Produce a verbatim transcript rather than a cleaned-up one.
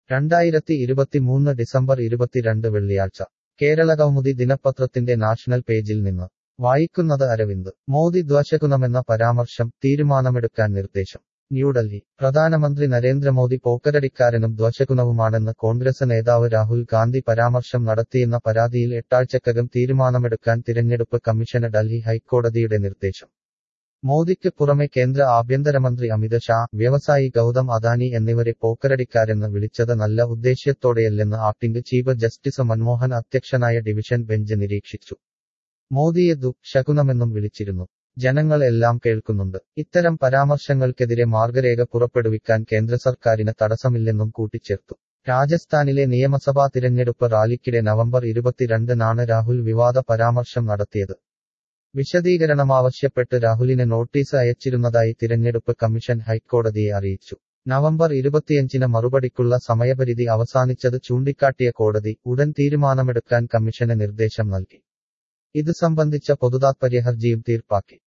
രണ്ടായിരത്തി ഇരുപത്തിമൂന്ന് ഡിസംബർ ഇരുപത്തിരണ്ട് വെള്ളിയാഴ്ച കേരളകൗമുദി ദിനപത്രത്തിന്റെ നാഷണൽ പേജിൽ നിന്ന് വായിക്കുന്നത് അരവിന്ദ്. മോദി ദ്വശകുനമെന്ന പരാമർശം, തീരുമാനമെടുക്കാൻ നിർദ്ദേശം. ന്യൂഡൽഹി. പ്രധാനമന്ത്രി നരേന്ദ്രമോദി പോക്കരടിക്കാരനും ദ്വശകുനവുമാണെന്ന് കോൺഗ്രസ് നേതാവ് രാഹുൽ ഗാന്ധി പരാമർശം നടത്തിയെന്ന പരാതിയിൽ എട്ടാഴ്ചക്കകം തീരുമാനമെടുക്കാൻ തിരഞ്ഞെടുപ്പ് കമ്മീഷന് ഡൽഹി ഹൈക്കോടതിയുടെ നിർദ്ദേശം. മോദിക്ക് പുറമെ കേന്ദ്ര ആഭ്യന്തരമന്ത്രി അമിത് ഷാ, വ്യവസായി ഗൗതം അദാനി എന്നിവരെ പോക്കരടിക്കാരെന്ന് വിളിച്ചത് നല്ല ഉദ്ദേശ്യത്തോടെയല്ലെന്ന് ആക്ടിംഗ് ചീഫ് ജസ്റ്റിസ് മൻമോഹൻ അധ്യക്ഷനായ ഡിവിഷൻ ബെഞ്ച് നിരീക്ഷിച്ചു. മോദിയെ ദുഃശകുനമെന്നും വിളിച്ചിരുന്നു. ജനങ്ങൾ എല്ലാം കേൾക്കുന്നുണ്ട്. ഇത്തരം പരാമർശങ്ങൾക്കെതിരെ മാർഗരേഖ പുറപ്പെടുവിക്കാൻ കേന്ദ്ര സർക്കാരിന് തടസ്സമില്ലെന്നും കൂട്ടിച്ചേർത്തു. രാജസ്ഥാനിലെ നിയമസഭാ തിരഞ്ഞെടുപ്പ് റാലിക്കിടെ നവംബർ ഇരുപത്തിരണ്ടിനാണ് രാഹുൽ വിവാദ പരാമർശം നടത്തിയത്. വിശദീകരണമാവശ്യപ്പെട്ട് രാഹുലിന് നോട്ടീസ് അയച്ചിരുന്നതായി തിരഞ്ഞെടുപ്പ് കമ്മീഷൻ ഹൈക്കോടതിയെ അറിയിച്ചു. നവംബർ ഇരുപത്തിയഞ്ചിന് മറുപടിക്കുള്ള സമയപരിധി അവസാനിച്ചത് ചൂണ്ടിക്കാട്ടിയ കോടതി ഉടൻ തീരുമാനമെടുക്കാൻ കമ്മീഷന് നിർദ്ദേശം നൽകി. ഇത് സംബന്ധിച്ച പൊതുതാത്പര്യ ഹർജിയും തീർപ്പാക്കി.